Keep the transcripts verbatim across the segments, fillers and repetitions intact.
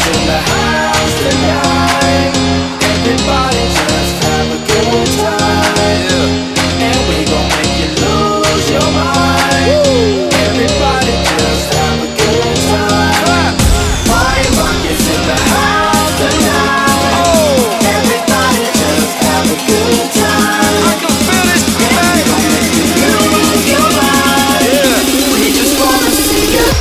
rockers in the house tonight. Everybody just have a good time, yeah. And we gon' make you lose your mind. Everybody just have a good time. Party rockers in the house tonight. Oh. Everybody just have a good time. I can feel it, and we gon' make you lose your mind, yeah. We just wanna see you.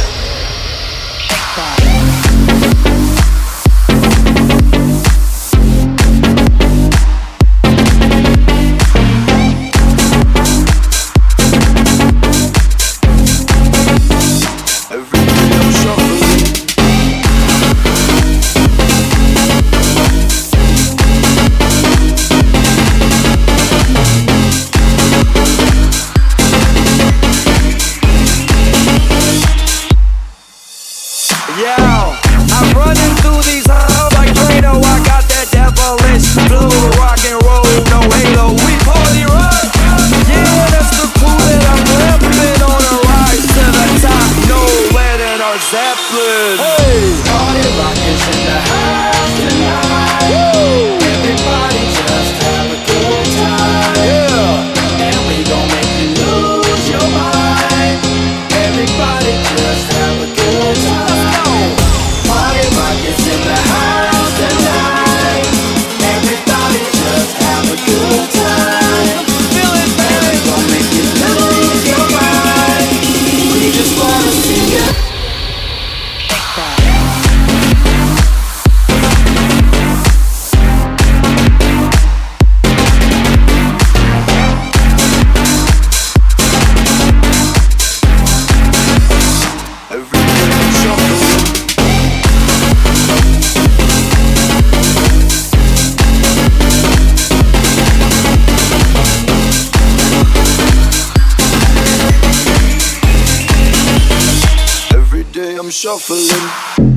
Yo, I'm running through these halls like Drano. I got that devilish blue, rock and roll, no halo. We party rock. Yeah, that's the crew that I'm repping on a rise to the top. No Lennon or Zeppelin. Hey, party rockers in the house tonight. Woo! Everybody just have a good time, yeah. And we gon' make you lose your mind. Everybody just have a good time. Party rockers in the house tonight. Everybody just have a good time. Feel it, and we gon' make you lose your mind. We just wanna see you. I'm shuffling.